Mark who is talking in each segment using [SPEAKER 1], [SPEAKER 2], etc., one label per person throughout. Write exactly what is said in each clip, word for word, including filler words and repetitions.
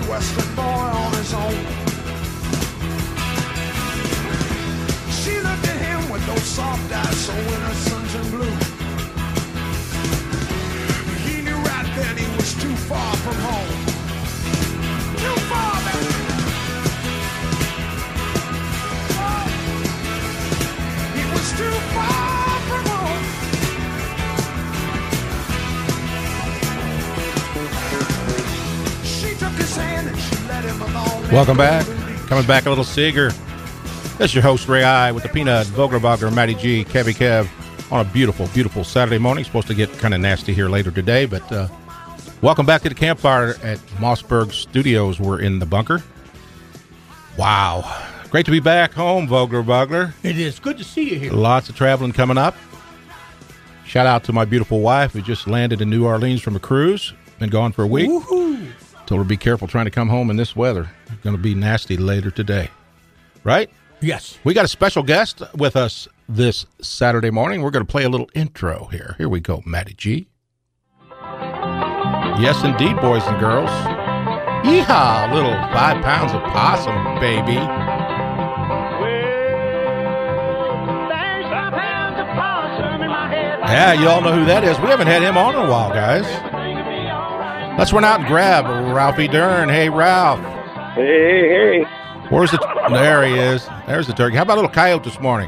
[SPEAKER 1] Midwestern boy on his own. She looked at him with those soft eyes so innocent and blue. He knew right then he was too far from home. Too far, baby. Oh. He was too far from home. She took his hand and she let him along.
[SPEAKER 2] Welcome back. Coming back a little Seeger. This is your host, Ray I, with the Peanut, Vogler Bogler, Matty G, Kevy Kev, on a beautiful, beautiful Saturday morning. Supposed to get kind of nasty here later today, but uh, welcome back to the campfire at Mossberg Studios. We're in the bunker. Wow. Great to be back home, Vogler Bogler.
[SPEAKER 3] It is. Good to see you here.
[SPEAKER 2] Lots of traveling coming up. Shout out to my beautiful wife who just landed in New Orleans from a cruise. Been gone for a week.
[SPEAKER 3] Woohoo.
[SPEAKER 2] Told her to be careful trying to come home in this weather. It's going to be nasty later today. Right?
[SPEAKER 3] Yes.
[SPEAKER 2] We got a special guest with us this Saturday morning. We're going to play a little intro here. Here we go, Matty G. Yes, indeed, boys and girls. Yeehaw, little five pounds of possum, baby. Yeah, you all know who that is. We haven't had him on in a while, guys. Let's run out and grab Ralphie Dern. Hey, Ralph.
[SPEAKER 4] Hey, hey.
[SPEAKER 2] Where's the... There he is. There's the turkey. How about a little coyote this morning?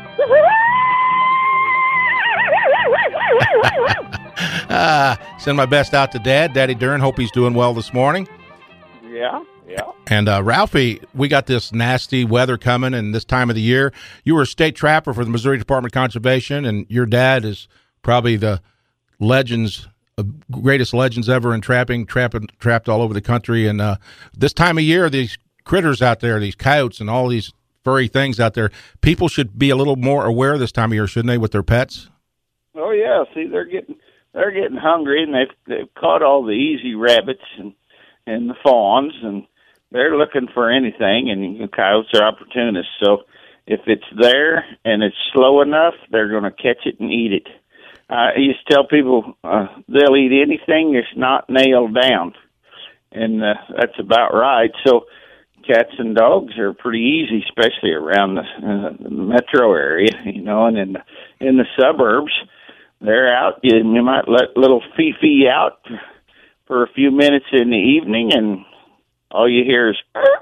[SPEAKER 2] uh, send my best out to Dad, Daddy Dern. Hope he's doing well this morning.
[SPEAKER 4] Yeah, yeah.
[SPEAKER 2] And uh, Ralphie, we got this nasty weather coming, and this time of the year, you were a state trapper for the Missouri Department of Conservation, and your dad is probably the legends, uh, greatest legends ever in trapping, trapping, trapped all over the country. And uh, this time of year, these critters out there, these coyotes and all these furry things out there, people should be a little more aware this time of year, shouldn't they, with their pets?
[SPEAKER 4] Oh yeah, see, they're getting they're getting hungry, and they've they've caught all the easy rabbits and and the fawns, and they're looking for anything. And the coyotes are opportunists, so if it's there and it's slow enough, they're going to catch it and eat it. Uh, I used to tell people uh, they'll eat anything that's not nailed down, and uh, that's about right. So cats and dogs are pretty easy, especially around the, uh, the metro area, you know, and in, in the suburbs, they're out. You, you might let little Fifi out for a few minutes in the evening, and all you hear is,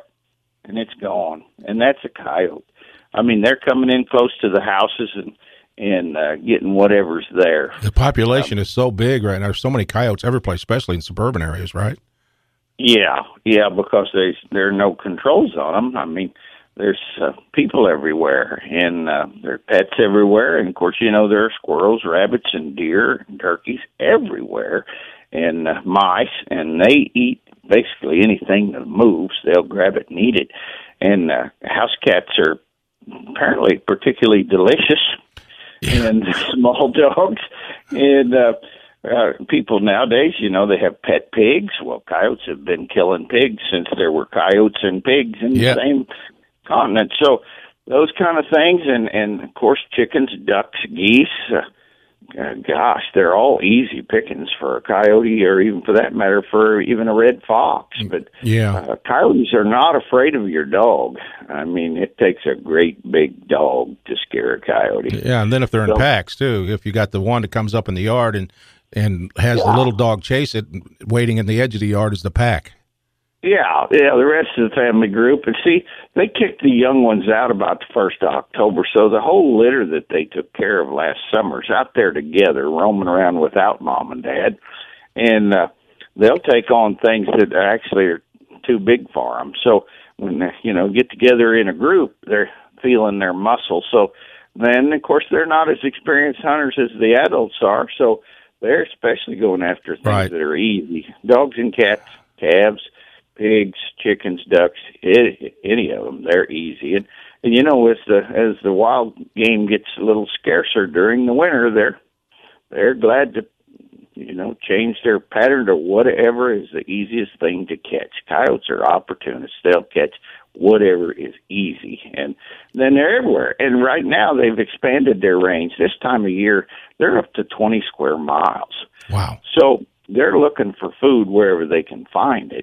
[SPEAKER 4] and it's gone. And that's a coyote. I mean, they're coming in close to the houses and, and uh, getting whatever's there.
[SPEAKER 2] The population um, is so big right now. There's so many coyotes every place, especially in suburban areas, right?
[SPEAKER 4] Yeah, yeah, because there's there are no controls on them. I mean, there's uh, people everywhere, and uh, there are pets everywhere, and of course, you know, there are squirrels, rabbits, and deer, and turkeys everywhere, and uh, mice, and they eat basically anything that moves. They'll grab it and eat it, and uh, house cats are apparently particularly delicious,
[SPEAKER 2] yeah.
[SPEAKER 4] and small dogs, and uh, Uh, people nowadays, you know, they have pet pigs. Well, coyotes have been killing pigs since there were coyotes and pigs in
[SPEAKER 2] yep.
[SPEAKER 4] the same continent. So those kind of things, and, and of course, chickens, ducks, geese, uh, uh, gosh, they're all easy pickings for a coyote, or even for that matter, for even a red fox. But
[SPEAKER 2] yeah.
[SPEAKER 4] uh, coyotes are not afraid of your dog. I mean, it takes a great big dog to scare a coyote.
[SPEAKER 2] Yeah, and then if they're in
[SPEAKER 4] so,
[SPEAKER 2] packs, too, if you got the one that comes up in the yard and and has
[SPEAKER 4] yeah.
[SPEAKER 2] the little dog chase it, waiting in the edge of the yard is the pack.
[SPEAKER 4] Yeah, yeah, the rest of the family group. And see, they kicked the young ones out about the first of October, so the whole litter that they took care of last summer is out there together, roaming around without mom and dad. And uh, they'll take on things that actually are too big for them. So when they, you know, get together in a group, they're feeling their muscle. So then, of course, they're not as experienced hunters as the adults are, so they're especially going after things
[SPEAKER 2] right.
[SPEAKER 4] that are easy. Dogs and cats, calves, pigs, chickens, ducks, it, any of them, they're easy. And, and you know, as the as the wild game gets a little scarcer during the winter, they're they're glad to, you know, change their pattern to whatever is the easiest thing to catch. Coyotes are opportunists. They'll catch whatever is easy. And then they're everywhere. And right now they've expanded their range. This time of year, they're up to twenty square miles.
[SPEAKER 2] Wow.
[SPEAKER 4] So they're looking for food wherever they can find it.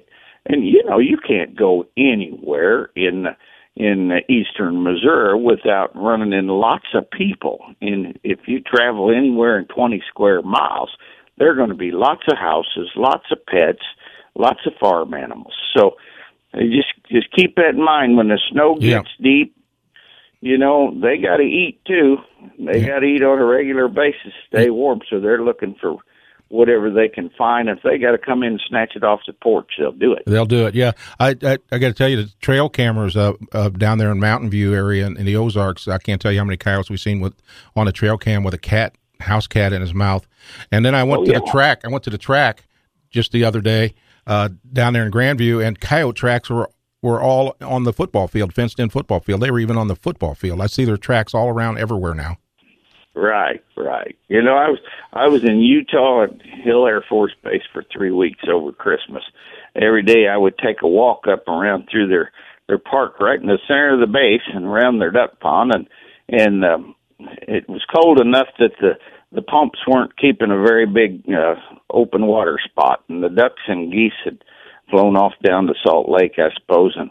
[SPEAKER 4] and you know you can't go anywhere in in eastern Missouri without running into lots of people. And if you travel anywhere in twenty square miles, there are going to be lots of houses, lots of pets, lots of farm animals. So you just just keep that in mind when the snow gets yeah. deep. You know, they got to eat too. They yeah. got to eat on a regular basis, stay warm. So they're looking for whatever they can find. If they got to come in and snatch it off the porch, they'll do it.
[SPEAKER 2] They'll do it. Yeah, I I, I got to tell you, the trail cameras uh, uh, down there in Mountain View area in, in the Ozarks. I can't tell you how many coyotes we've seen with on a trail cam with a cat, house cat in his mouth. And then I went oh, to yeah. the track. I went to the track just the other day uh, down there in Grandview, and coyote tracks were. were all on the football field, fenced-in football field. They were even on the football field. I see their tracks all around everywhere now.
[SPEAKER 4] Right, right. You know, I was I was in Utah at Hill Air Force Base for three weeks over Christmas. Every day I would take a walk up around through their, their park right in the center of the base and around their duck pond, and and um, it was cold enough that the the pumps weren't keeping a very big uh, open water spot, and the ducks and geese had flown off down to Salt Lake, I suppose. And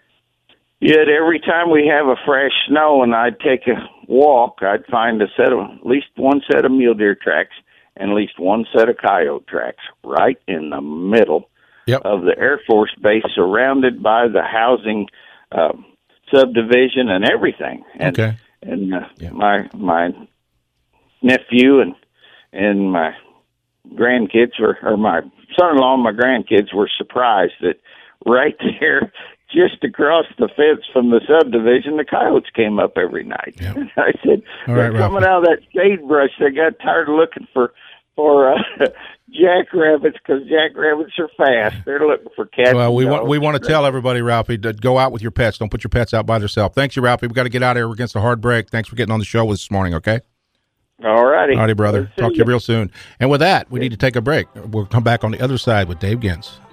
[SPEAKER 4] yet every time we have a fresh snow and I'd take a walk, I'd find a set of, at least one set of mule deer tracks and at least one set of coyote tracks right in the middle yep. of the Air Force Base, surrounded by the housing uh, subdivision and everything. And,
[SPEAKER 2] okay.
[SPEAKER 4] and uh, yeah. my my nephew and and my grandkids were, or my son-in-law and my grandkids were surprised that right there, just across the fence from the subdivision, the coyotes came up every night. Yep. I said,
[SPEAKER 2] All
[SPEAKER 4] they're
[SPEAKER 2] right,
[SPEAKER 4] coming
[SPEAKER 2] Ralphie.
[SPEAKER 4] out of that sagebrush. They got tired of looking for for uh, jackrabbits because jackrabbits are fast. They're looking for cats.
[SPEAKER 2] Well, we
[SPEAKER 4] dogs.
[SPEAKER 2] want we want to tell everybody, Ralphie, to go out with your pets. Don't put your pets out by themselves. Thanks, you, Ralphie. We got to get out of here. We're against a hard break. Thanks for getting on the show this morning. Okay.
[SPEAKER 4] All righty.
[SPEAKER 2] All righty, brother. Talk to you real soon. And with that, we need to take a break. We'll come back on the other side with Dave Gintz.